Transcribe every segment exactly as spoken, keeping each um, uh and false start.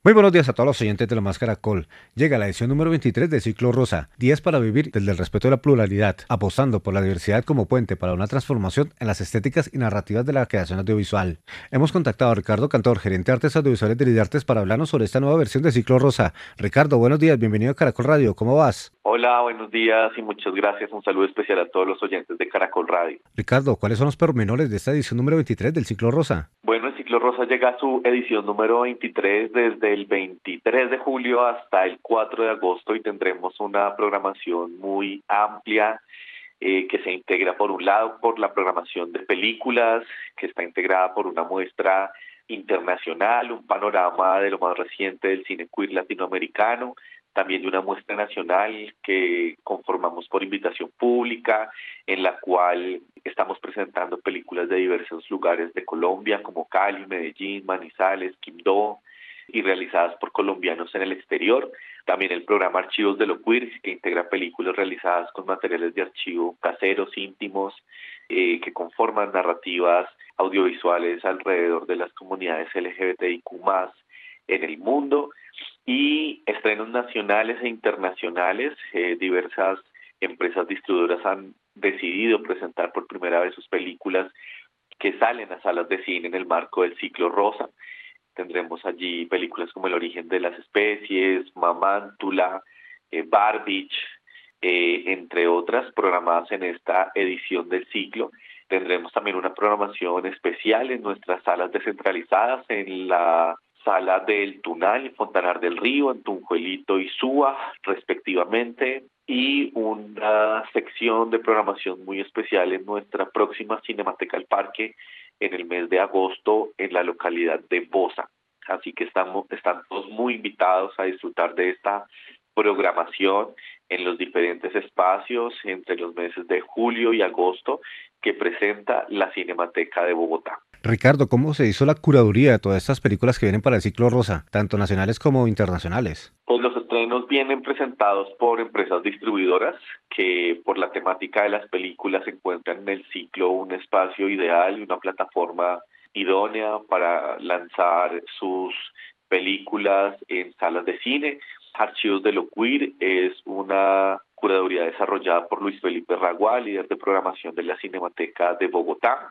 Muy buenos días a todos los oyentes de La Más Caracol. Llega la edición número veintitrés del Ciclo Rosa, días para vivir desde el respeto de la pluralidad, apostando por la diversidad como puente para una transformación en las estéticas y narrativas de la creación audiovisual. Hemos contactado a Ricardo Cantor, gerente de artes audiovisuales de Lidartes, para hablarnos sobre esta nueva versión de Ciclo Rosa. Ricardo, buenos días, bienvenido a Caracol Radio, ¿cómo vas? Hola, buenos días y muchas gracias. Un saludo especial a todos los oyentes de Caracol Radio. Ricardo, ¿cuáles son los pormenores de esta edición número veintitrés del Ciclo Rosa? Bueno, el Ciclo Rosa llega a su edición número veintitrés desde el veintitrés de julio hasta el cuatro de agosto y tendremos una programación muy amplia eh, que se integra por un lado por la programación de películas, que está integrada por una muestra internacional, un panorama de lo más reciente del cine queer latinoamericano, también de una muestra nacional que conformamos por invitación pública, en la cual estamos presentando películas de diversos lugares de Colombia, como Cali, Medellín, Manizales, Quibdó, y realizadas por colombianos en el exterior. También el programa Archivos de lo Queer, que integra películas realizadas con materiales de archivo caseros, íntimos, eh, que conforman narrativas audiovisuales alrededor de las comunidades L G B T I Q más, en el mundo, y estrenos nacionales e internacionales. Eh, diversas empresas distribuidoras han decidido presentar por primera vez sus películas que salen a salas de cine en el marco del Ciclo Rosa. Tendremos allí películas como El origen de las especies, Mamántula, eh, Barbich, eh, entre otras, programadas en esta edición del ciclo. Tendremos también una programación especial en nuestras salas descentralizadas, en la sala del Tunal y Fontanar del Río, en Tunjuelito y Suba, respectivamente, y una sección de programación muy especial en nuestra próxima Cinemateca El Parque en el mes de agosto en la localidad de Bosa. Así que estamos, están todos muy invitados a disfrutar de esta programación en los diferentes espacios entre los meses de julio y agosto que presenta la Cinemateca de Bogotá. Ricardo, ¿cómo se hizo la curaduría de todas estas películas que vienen para el Ciclo Rosa, tanto nacionales como internacionales? Pues los estrenos vienen presentados por empresas distribuidoras que por la temática de las películas encuentran en el ciclo un espacio ideal y una plataforma idónea para lanzar sus películas en salas de cine. Archivos de lo Queer es una curaduría desarrollada por Luis Felipe Ragual, líder de programación de la Cinemateca de Bogotá.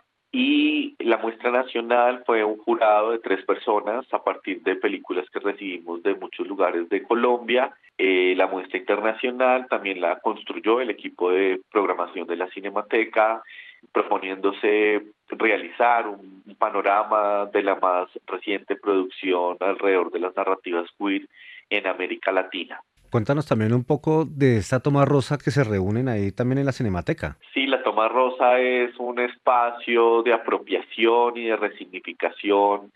Y la muestra nacional fue un jurado de tres personas a partir de películas que recibimos de muchos lugares de Colombia. Eh, la muestra internacional también la construyó el equipo de programación de la Cinemateca, proponiéndose realizar un, un panorama de la más reciente producción alrededor de las narrativas queer en América Latina. Cuéntanos también un poco de esta toma rosa que se reúnen ahí también en la Cinemateca. Sí, la Toma Rosa es un espacio de apropiación y de resignificación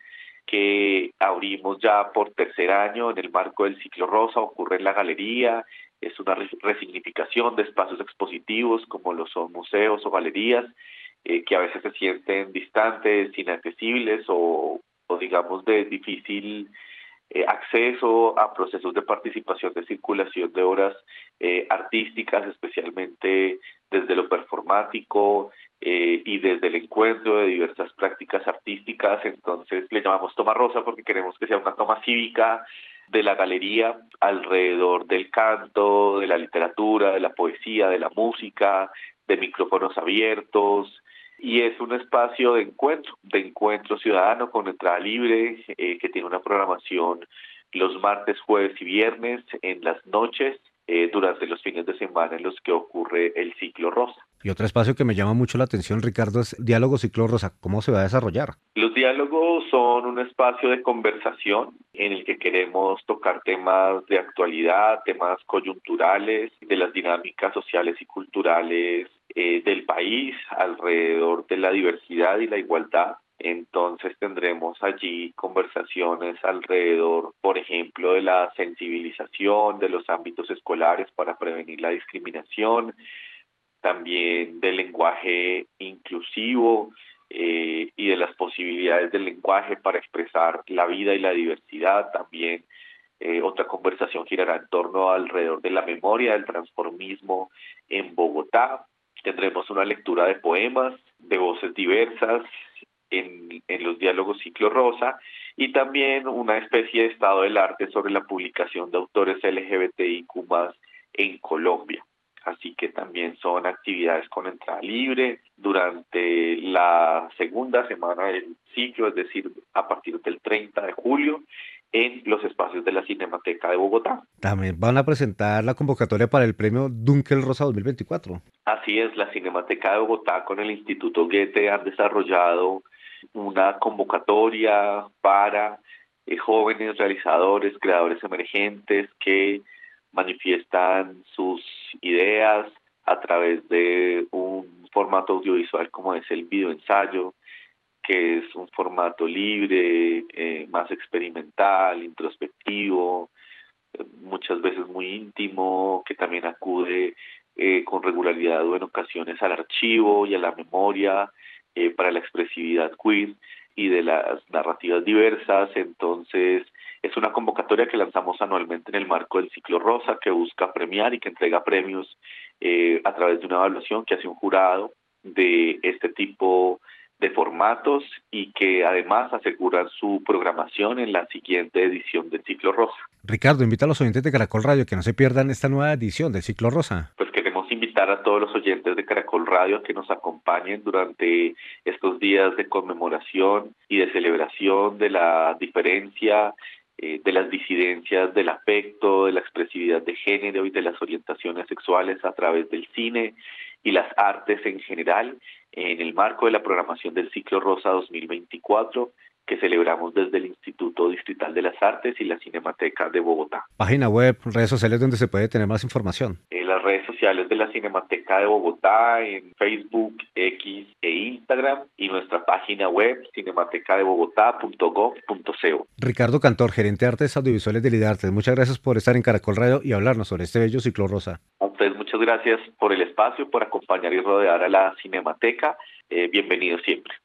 que abrimos ya por tercer año en el marco del Ciclo Rosa. Ocurre en la galería, es una resignificación de espacios expositivos como lo son museos o galerías, eh, que a veces se sienten distantes, inaccesibles o, o digamos de difícil Eh, acceso a procesos de participación de circulación de obras eh, artísticas, especialmente desde lo performático eh, y desde el encuentro de diversas prácticas artísticas. Entonces le llamamos Toma Rosa porque queremos que sea una toma cívica de la galería alrededor del canto, de la literatura, de la poesía, de la música, de micrófonos abiertos, y es un espacio de encuentro, de encuentro ciudadano con entrada libre, eh, que tiene una programación los martes, jueves y viernes en las noches, eh, durante los fines de semana en los que ocurre el Ciclo Rosa. Y otro espacio que me llama mucho la atención, Ricardo, es Diálogo Ciclo Rosa. ¿Cómo se va a desarrollar? Los diálogos son un espacio de conversación en el que queremos tocar temas de actualidad, temas coyunturales, de las dinámicas sociales y culturales eh, del país alrededor de la diversidad y la igualdad. Entonces tendremos allí conversaciones alrededor, por ejemplo, de la sensibilización de los ámbitos escolares para prevenir la discriminación, también del lenguaje inclusivo eh, y de las posibilidades del lenguaje para expresar la vida y la diversidad. También eh, otra conversación girará en torno alrededor de la memoria del transformismo en Bogotá. Tendremos una lectura de poemas, de voces diversas en, en los diálogos Ciclo Rosa, y también una especie de estado del arte sobre la publicación de autores L G B T I Q más en Colombia. Así que también son actividades con entrada libre durante la segunda semana del ciclo, es decir, a partir del treinta de julio, en los espacios de la Cinemateca de Bogotá. También van a presentar la convocatoria para el premio Dunkel Rosa dos mil veinticuatro. Así es, la Cinemateca de Bogotá con el Instituto Goethe han desarrollado una convocatoria para eh, jóvenes realizadores, creadores emergentes que manifiestan sus ideas a través de un formato audiovisual como es el videoensayo, que es un formato libre, eh, más experimental, introspectivo, eh, muchas veces muy íntimo, que también acude eh, con regularidad o en ocasiones al archivo y a la memoria eh, para la expresividad queer y de las narrativas diversas. Entonces, es una convocatoria que lanzamos anualmente en el marco del Ciclo Rosa, que busca premiar y que entrega premios eh, a través de una evaluación que hace un jurado de este tipo de formatos y que además aseguran su programación en la siguiente edición del Ciclo Rosa. Ricardo, invita a los oyentes de Caracol Radio que no se pierdan esta nueva edición del Ciclo Rosa. Pues queremos invitar a todos los oyentes de Caracol Radio a que nos acompañen durante estos días de conmemoración y de celebración de la diferencia, eh, de las disidencias del afecto, de la expresividad de género y de las orientaciones sexuales a través del cine y las artes en general, en el marco de la programación del Ciclo Rosa dos mil veinticuatro, que celebramos desde el Instituto Distrital de las Artes y la Cinemateca de Bogotá. Página web, redes sociales donde se puede tener más información. En las redes sociales de la Cinemateca de Bogotá, en Facebook, X e Instagram, y nuestra página web cinemateca de bogotá punto gob punto co. Ricardo Cantor, gerente de Artes Audiovisuales de Lidartes, muchas gracias por estar en Caracol Radio y hablarnos sobre este bello Ciclo Rosa. A ustedes muchas gracias por el espacio, por acompañar y rodear a la Cinemateca. Eh, bienvenidos siempre.